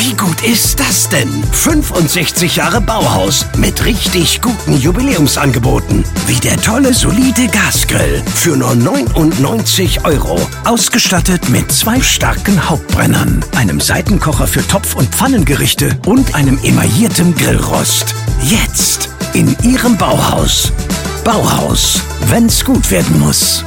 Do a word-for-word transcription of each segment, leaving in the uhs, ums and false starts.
Wie gut ist das denn? fünfundsechzig Jahre Bauhaus mit richtig guten Jubiläumsangeboten. Wie der tolle, solide Gasgrill für nur neunundneunzig Euro. Ausgestattet mit zwei starken Hauptbrennern, einem Seitenkocher für Topf- und Pfannengerichte und einem emailliertem Grillrost. Jetzt in Ihrem Bauhaus. Bauhaus, wenn's gut werden muss.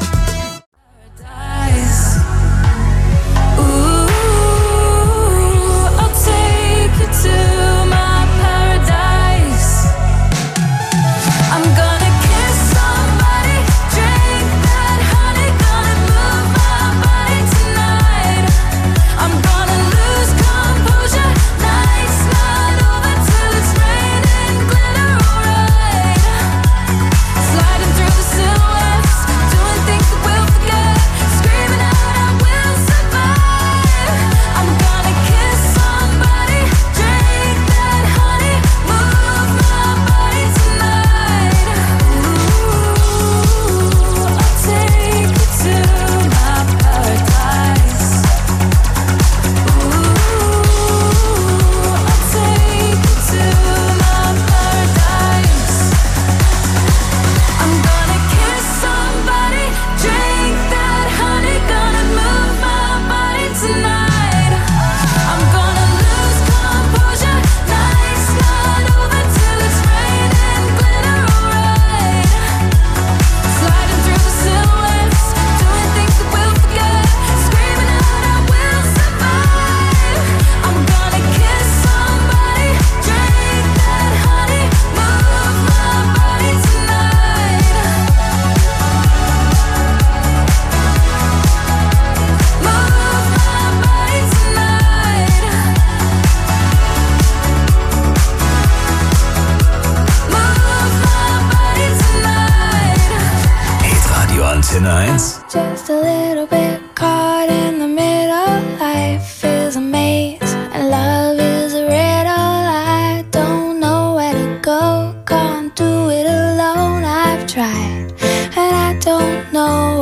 Just a little bit caught in the middle. Life is a maze and love is a riddle. I don't know where to go, can't do it alone. I've tried and I don't know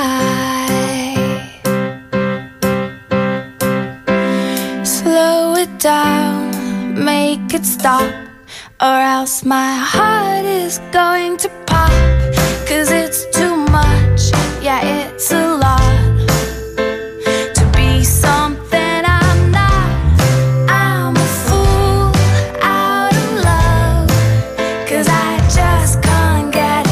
why. Slow it down, make it stop, or else my heart is going to pop. Cause it's too much, yeah, it's a lot to be something I'm not. I'm a fool out of love, cause I just can't get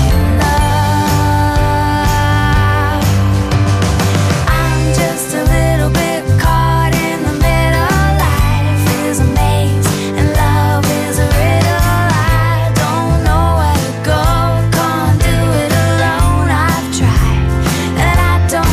enough. I'm just a little bit caught in the middle. Life is a maze and love is a riddle. I don't know where to go, can't do it alone. I've tried and I don't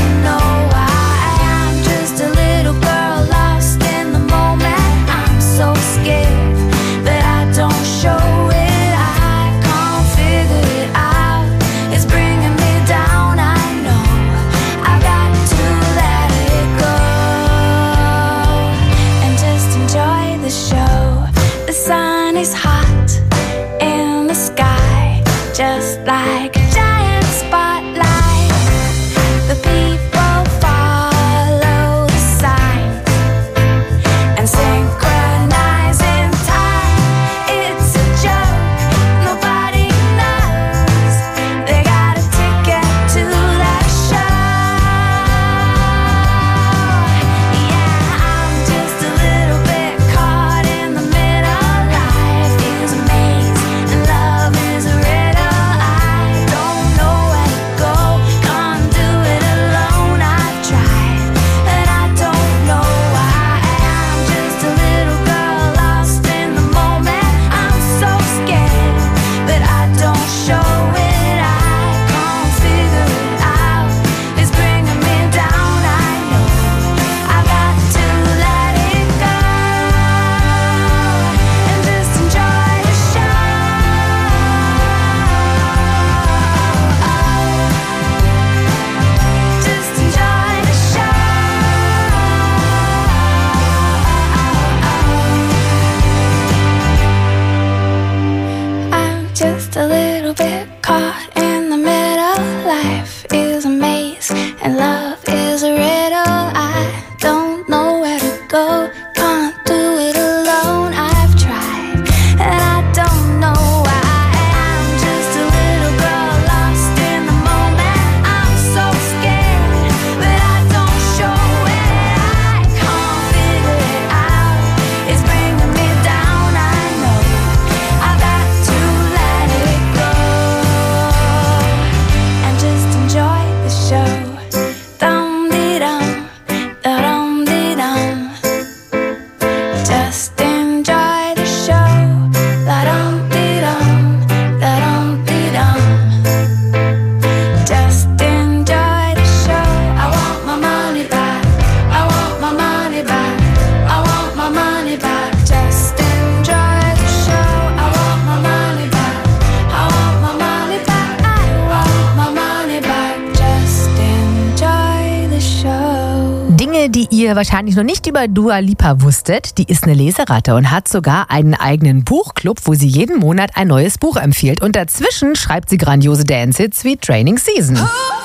die ihr wahrscheinlich noch nicht über Dua Lipa wusstet, die ist eine Leseratte und hat sogar einen eigenen Buchclub, wo sie jeden Monat ein neues Buch empfiehlt. Und dazwischen schreibt sie grandiose Dance-Hits wie Training Season.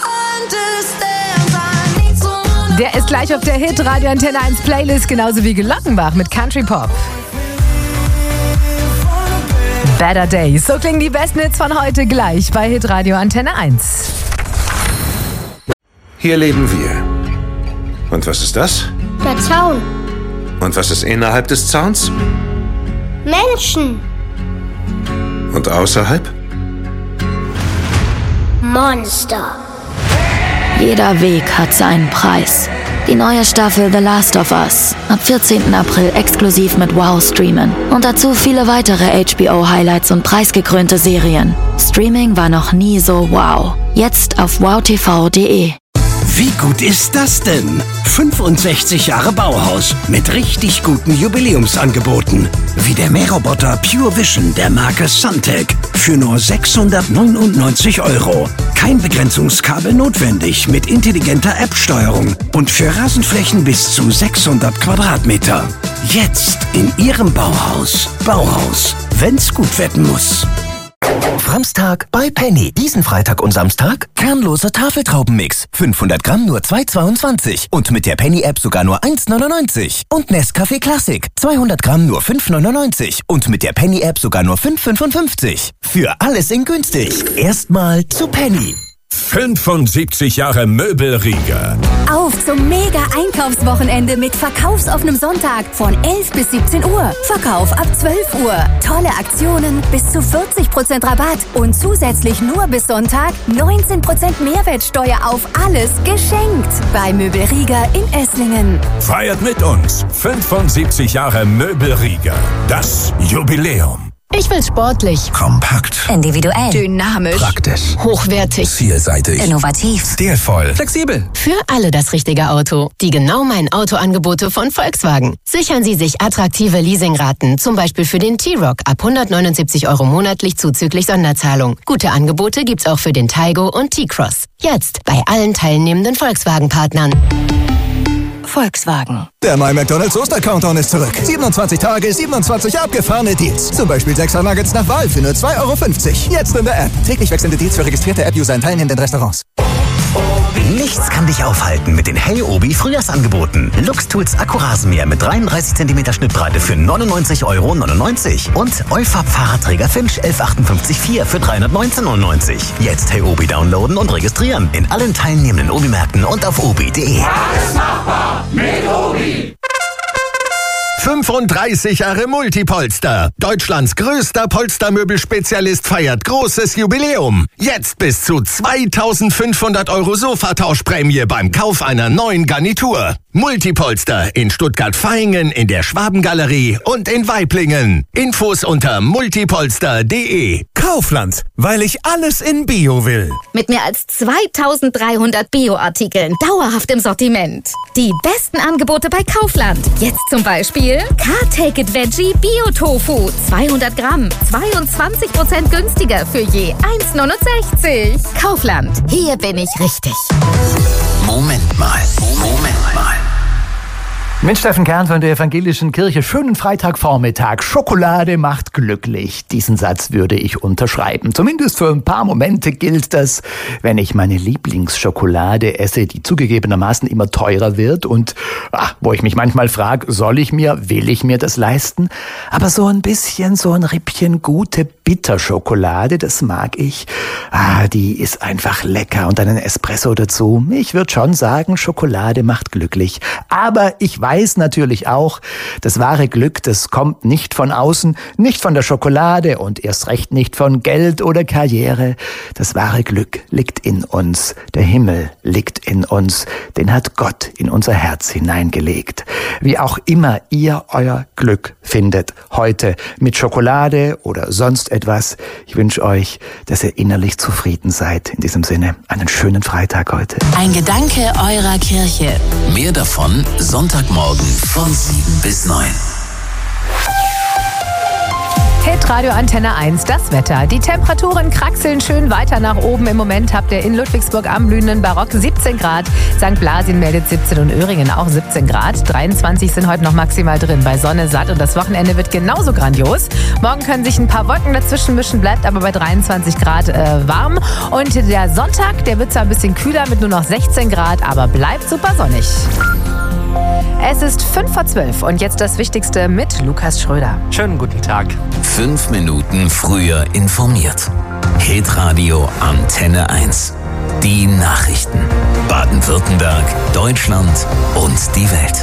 Der ist gleich auf der Hit Radio Antenne eins Playlist, genauso wie Glockenbach mit Country Pop. Better Days, so klingen die besten Hits von heute gleich bei Hit Radio Antenne eins. Hier leben wir. Und was ist das? Der Zaun. Und was ist innerhalb des Zauns? Menschen. Und außerhalb? Monster. Jeder Weg hat seinen Preis. Die neue Staffel The Last of Us. Ab vierzehnten April exklusiv mit Wow streamen. Und dazu viele weitere H B O-Highlights und preisgekrönte Serien. Streaming war noch nie so wow. Jetzt auf wow t v punkt d e. Wie gut ist das denn? fünfundsechzig Jahre Bauhaus mit richtig guten Jubiläumsangeboten. Wie der Mähroboter Pure Vision der Marke Suntech für nur sechshundertneunundneunzig Euro. Kein Begrenzungskabel notwendig mit intelligenter App-Steuerung und für Rasenflächen bis zu sechshundert Quadratmeter. Jetzt in Ihrem Bauhaus. Bauhaus, wenn's gut werden muss. Samstag bei Penny. Diesen Freitag und Samstag kernloser Tafeltraubenmix. fünfhundert Gramm nur zwei Euro zweiundzwanzig. Und mit der Penny-App sogar nur eins Euro neunundneunzig. Und Nescafé Classic. zweihundert Gramm nur fünf Euro neunundneunzig. Und mit der Penny-App sogar nur fünf Euro fünfundfünfzig. Für alles in günstig. Erstmal zu Penny. fünfundsiebzig Jahre Möbelriegel. Auf zum Mega-Einkaufswochenende mit verkaufsoffenem Sonntag von elf bis siebzehn Uhr. Verkauf ab zwölf Uhr. Tolle Aktionen, bis zu vierzig Prozent Rabatt und zusätzlich nur bis Sonntag neunzehn Prozent Mehrwertsteuer auf alles geschenkt. Bei Möbelriegel in Esslingen. Feiert mit uns fünfundsiebzig Jahre Möbelriegel. Das Jubiläum. Ich will sportlich, kompakt, individuell, dynamisch, praktisch, hochwertig, vielseitig, innovativ, stilvoll, flexibel. Für alle das richtige Auto. Die genau mein Auto-Angebote von Volkswagen. Sichern Sie sich attraktive Leasingraten, zum Beispiel für den T-Roc ab hundertneunundsiebzig Euro monatlich zuzüglich Sonderzahlung. Gute Angebote gibt's auch für den Taigo und T-Cross. Jetzt bei allen teilnehmenden Volkswagen-Partnern. Volkswagen. Der My McDonald's Oster-Countdown ist zurück. siebenundzwanzig Tage, siebenundzwanzig abgefahrene Deals. Zum Beispiel sechs Nuggets nach Wahl für nur zwei Euro fünfzig. Jetzt in der App. Täglich wechselnde Deals für registrierte App-User in teilnehmenden Restaurants. Nichts kann dich aufhalten mit den Hey Obi Frühjahrsangeboten. Luxtools Akkurasenmäher mit dreiunddreißig Zentimeter Schnittbreite für neunundneunzig Euro neunundneunzig. Und Eufab Fahrradträger Finch elf achtundfünfzig vier für dreihundertneunzehn Euro neunundneunzig. Jetzt Hey Obi downloaden und registrieren. In allen teilnehmenden Obi-Märkten und auf obi punkt de. Alles machbar mit Obi. fünfunddreißig Jahre Multipolster. Deutschlands größter Polstermöbelspezialist feiert großes Jubiläum. Jetzt bis zu zweitausendfünfhundert Euro Sofatauschprämie beim Kauf einer neuen Garnitur. Multipolster in Stuttgart-Vaihingen, in der Schwabengalerie und in Waiblingen. Infos unter multipolster punkt de. Kaufland, weil ich alles in Bio will. Mit mehr als zweitausenddreihundert Bio-Artikeln dauerhaft im Sortiment. Die besten Angebote bei Kaufland. Jetzt zum Beispiel Car-Take-It Veggie Bio-Tofu. zweihundert Gramm, zweiundzwanzig Prozent günstiger für je eins Euro neunundsechzig. Kaufland, hier bin ich richtig. Moment mal, Moment mal. Mit Steffen Kern von der Evangelischen Kirche. Schönen Freitagvormittag. Schokolade macht glücklich. Diesen Satz würde ich unterschreiben. Zumindest für ein paar Momente gilt das, wenn ich meine Lieblingsschokolade esse, die zugegebenermaßen immer teurer wird und ach, wo ich mich manchmal frage, soll ich mir, will ich mir das leisten? Aber so ein bisschen, so ein Rippchen gute Bitterschokolade, das mag ich. Ah, die ist einfach lecker und einen Espresso dazu. Ich würde schon sagen, Schokolade macht glücklich. Aber ich weiß, weiß natürlich auch, das wahre Glück, das kommt nicht von außen, nicht von der Schokolade und erst recht nicht von Geld oder Karriere. Das wahre Glück liegt in uns. Der Himmel liegt in uns. Den hat Gott in unser Herz hineingelegt. Wie auch immer ihr euer Glück findet, heute mit Schokolade oder sonst etwas. Ich wünsche euch, dass ihr innerlich zufrieden seid. In diesem Sinne, einen schönen Freitag heute. Ein Gedanke eurer Kirche. Mehr davon Sonntagmorgen von sieben bis neun. Hitradio Antenne eins, das Wetter. Die Temperaturen kraxeln schön weiter nach oben. Im Moment habt ihr in Ludwigsburg am blühenden Barock siebzehn Grad. Sankt Blasien meldet siebzehn und Öhringen auch siebzehn Grad. dreiundzwanzig sind heute noch maximal drin. Bei Sonne satt und das Wochenende wird genauso grandios. Morgen können sich ein paar Wolken dazwischen mischen, bleibt aber bei dreiundzwanzig Grad äh, warm. Und der Sonntag, der wird zwar ein bisschen kühler mit nur noch sechzehn Grad, aber bleibt super sonnig. Es ist fünf vor zwölf und jetzt das Wichtigste mit Lukas Schröder. Schönen guten Tag. Fünf Minuten früher informiert. Hitradio Antenne eins. Die Nachrichten. Baden-Württemberg, Deutschland und die Welt.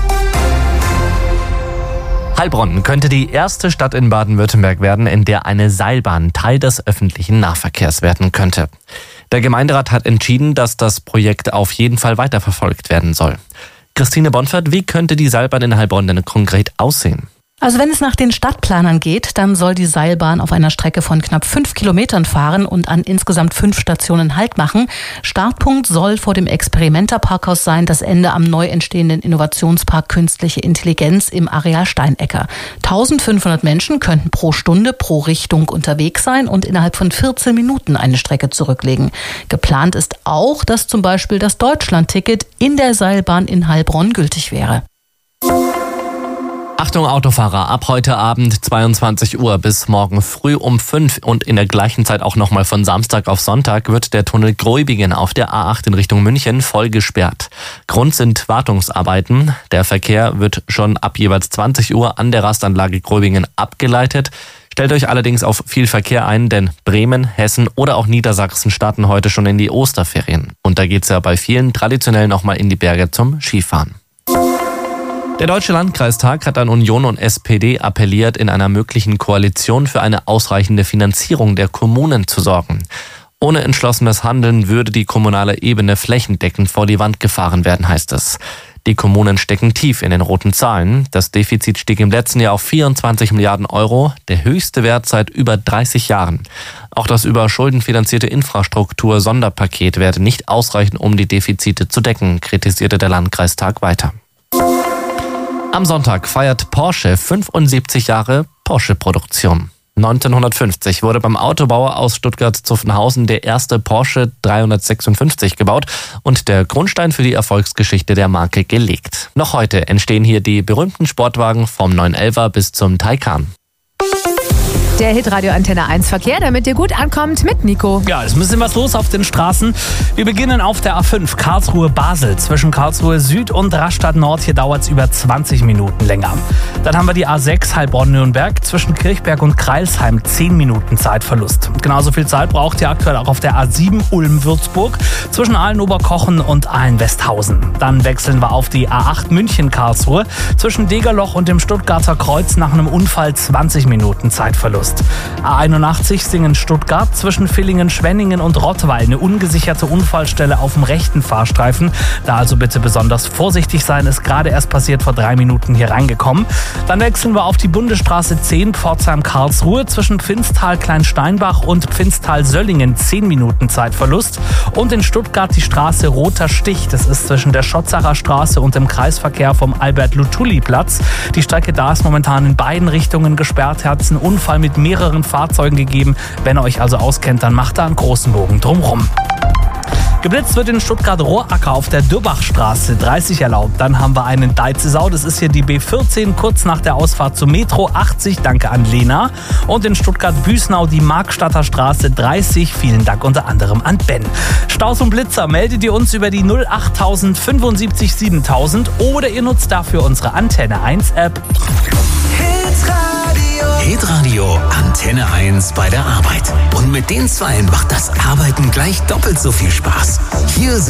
Heilbronn könnte die erste Stadt in Baden-Württemberg werden, in der eine Seilbahn Teil des öffentlichen Nahverkehrs werden könnte. Der Gemeinderat hat entschieden, dass das Projekt auf jeden Fall weiterverfolgt werden soll. Christine Bonfert, wie könnte die Seilbahn in Heilbronn denn konkret aussehen? Also wenn es nach den Stadtplanern geht, dann soll die Seilbahn auf einer Strecke von knapp fünf Kilometern fahren und an insgesamt fünf Stationen Halt machen. Startpunkt soll vor dem Experimenta-Parkhaus sein, das Ende am neu entstehenden Innovationspark Künstliche Intelligenz im Areal Steinecker. eintausendfünfhundert Menschen könnten pro Stunde pro Richtung unterwegs sein und innerhalb von vierzehn Minuten eine Strecke zurücklegen. Geplant ist auch, dass zum Beispiel das Deutschland-Ticket in der Seilbahn in Heilbronn gültig wäre. Achtung Autofahrer, ab heute Abend zweiundzwanzig Uhr bis morgen früh um fünf und in der gleichen Zeit auch nochmal von Samstag auf Sonntag wird der Tunnel Gräubigen auf der A acht in Richtung München voll gesperrt. Grund sind Wartungsarbeiten. Der Verkehr wird schon ab jeweils zwanzig Uhr an der Rastanlage Gräubigen abgeleitet. Stellt euch allerdings auf viel Verkehr ein, denn Bremen, Hessen oder auch Niedersachsen starten heute schon in die Osterferien. Und da geht's ja bei vielen traditionell nochmal in die Berge zum Skifahren. Der Deutsche Landkreistag hat an Union und S P D appelliert, in einer möglichen Koalition für eine ausreichende Finanzierung der Kommunen zu sorgen. Ohne entschlossenes Handeln würde die kommunale Ebene flächendeckend vor die Wand gefahren werden, heißt es. Die Kommunen stecken tief in den roten Zahlen. Das Defizit stieg im letzten Jahr auf vierundzwanzig Milliarden Euro, der höchste Wert seit über dreißig Jahren. Auch das über Schulden finanzierte Infrastruktur-Sonderpaket werde nicht ausreichen, um die Defizite zu decken, kritisierte der Landkreistag weiter. Am Sonntag feiert Porsche fünfundsiebzig Jahre Porsche-Produktion. neunzehnhundertfünfzig wurde beim Autobauer aus Stuttgart-Zuffenhausen der erste Porsche dreihundertsechsundfünfzig gebaut und der Grundstein für die Erfolgsgeschichte der Marke gelegt. Noch heute entstehen hier die berühmten Sportwagen vom neun elfer bis zum Taycan. Der Hitradio Antenne eins Verkehr, damit ihr gut ankommt mit Nico. Ja, es ist ein bisschen was los auf den Straßen. Wir beginnen auf der A fünf Karlsruhe-Basel. Zwischen Karlsruhe Süd und Rastatt Nord. Hier dauert es über zwanzig Minuten länger. Dann haben wir die A sechs Heilbronn-Nürnberg. Zwischen Kirchberg und Kreilsheim zehn Minuten Zeitverlust. Genauso viel Zeit braucht ihr aktuell auch auf der A sieben Ulm-Würzburg. Zwischen Aalen-Oberkochen und Aalen-Westhausen. Dann wechseln wir auf die A acht München-Karlsruhe. Zwischen Degerloch und dem Stuttgarter Kreuz nach einem Unfall zwanzig Minuten Zeitverlust. A einundachtzig Singen-Stuttgart zwischen Villingen, Schwenningen und Rottweil. Eine ungesicherte Unfallstelle auf dem rechten Fahrstreifen. Da also bitte besonders vorsichtig sein. Ist gerade erst passiert, vor drei Minuten hier reingekommen. Dann wechseln wir auf die Bundesstraße zehn Pforzheim-Karlsruhe zwischen Pfinstal-Kleinsteinbach und Pfinstal-Söllingen. zehn Minuten Zeitverlust. Und in Stuttgart die Straße Roter Stich. Das ist zwischen der Schotzacher Straße und dem Kreisverkehr vom Albert-Luthuli-Platz. Die Strecke da ist momentan in beiden Richtungen gesperrt. Hat es einen Unfall mit mehreren Fahrzeugen gegeben. Wenn ihr euch also auskennt, dann macht da einen großen Bogen drumrum. Geblitzt wird in Stuttgart-Rohracker auf der Dürbachstraße, dreißig erlaubt. Dann haben wir einen Deizesau, das ist hier die B vierzehn, kurz nach der Ausfahrt zum Metro, achtzig, danke an Lena. Und in Stuttgart-Büsnau die Markstadter Straße, dreißig, vielen Dank unter anderem an Ben. Staus und Blitzer, meldet ihr uns über die null achttausend fünfundsiebzig siebentausend oder ihr nutzt dafür unsere Antenne eins App. Hitradio Antenne eins bei der Arbeit. Und mit den Zweien macht das Arbeiten gleich doppelt so viel Spaß. Hier sind